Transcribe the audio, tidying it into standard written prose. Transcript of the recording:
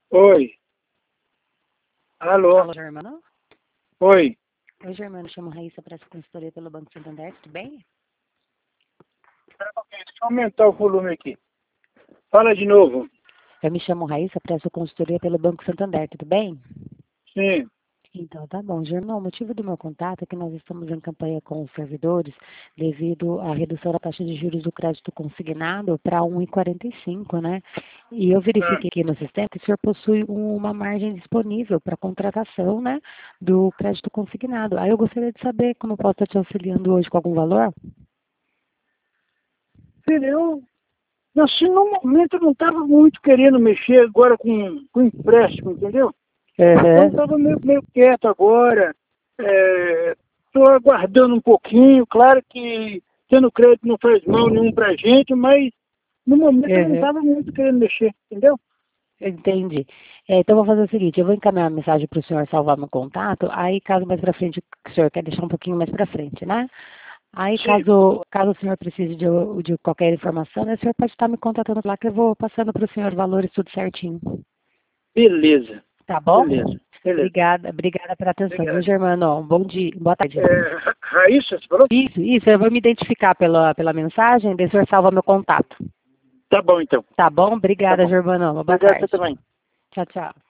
Oi. Alô? Alô, Germano? Oi. Oi, Germano. Chamo Raíssa para essa consultoria pelo Banco Santander, tudo bem? Espera um pouquinho, deixa eu aumentar o volume aqui. Fala de novo. Eu me chamo Raíssa para essa consultoria pelo Banco Santander, tudo bem? Sim. Então, tá bom. Germano, o motivo do meu contato é que nós estamos em campanha com os servidores devido à redução da taxa de juros do crédito consignado para 1,45, né? E eu Ah, verifiquei aqui no sistema que o senhor possui uma margem disponível para contratação, né, do crédito consignado. Aí eu gostaria de saber como eu posso estar te auxiliando hoje com algum valor? filho, assim, no momento eu não estava muito querendo mexer agora com empréstimo, entendeu? Então Uhum. estava meio quieto agora. Estou aguardando um pouquinho. Claro que tendo crédito não faz mal nenhum para a gente, mas no momento eu não Uhum. estava muito querendo mexer, entendeu? Entendi. Então, vou fazer o seguinte, eu vou encaminhar a mensagem para o senhor salvar meu contato, aí caso mais para frente, o senhor quer deixar um pouquinho mais para frente, né? Aí, Sim, caso o senhor precise de qualquer informação, né, o senhor pode estar me contatando lá, que eu vou passando para o senhor os valores tudo certinho. beleza. Tá bom? Beleza. Beleza. Obrigada pela atenção, viu, Obrigado. Germano? Um bom dia, boa tarde. Raíssa, você falou? Isso, eu vou me identificar pela mensagem, daí o senhor salva meu contato. Tá bom, então. Tá bom? Tá Obrigada, bom. Germano. Boa Obrigado você tarde. também. Tchau, tchau.